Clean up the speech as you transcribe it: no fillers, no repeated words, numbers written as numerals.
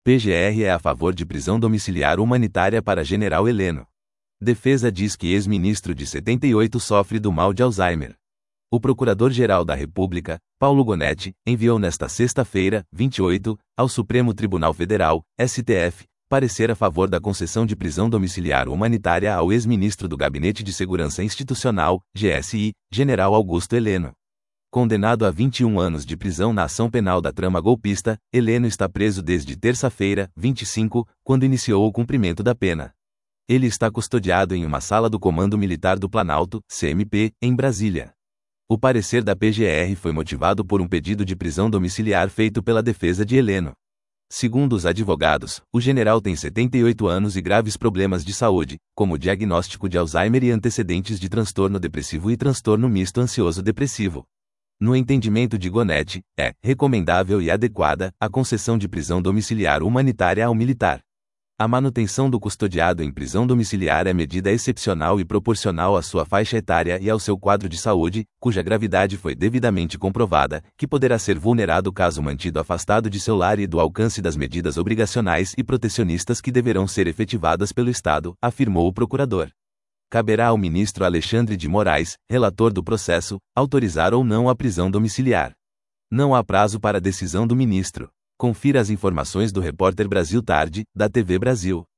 PGR é a favor de prisão domiciliar humanitária para General Heleno. Defesa diz que ex-ministro de 78 sofre do mal de Alzheimer. O Procurador-Geral da República, Paulo Gonetti, enviou nesta sexta-feira, 28, ao Supremo Tribunal Federal, STF, parecer a favor da concessão de prisão domiciliar humanitária ao ex-ministro do Gabinete de Segurança Institucional, GSI, General Augusto Heleno. Condenado a 21 anos de prisão na ação penal da trama golpista, Heleno está preso desde terça-feira, 25, quando iniciou o cumprimento da pena. Ele está custodiado em uma sala do Comando Militar do Planalto, CMP, em Brasília. O parecer da PGR foi motivado por um pedido de prisão domiciliar feito pela defesa de Heleno. Segundo os advogados, o general tem 78 anos e graves problemas de saúde, como diagnóstico de Alzheimer e antecedentes de transtorno depressivo e transtorno misto ansioso-depressivo. No entendimento de Gonetti, é recomendável e adequada a concessão de prisão domiciliar humanitária ao militar. A manutenção do custodiado em prisão domiciliar é medida excepcional e proporcional à sua faixa etária e ao seu quadro de saúde, cuja gravidade foi devidamente comprovada, que poderá ser vulnerado caso mantido afastado de seu lar e do alcance das medidas obrigacionais e protecionistas que deverão ser efetivadas pelo Estado, afirmou o procurador. Caberá ao ministro Alexandre de Moraes, relator do processo, autorizar ou não a prisão domiciliar. Não há prazo para a decisão do ministro. Confira as informações do repórter Brasil Tarde, da TV Brasil.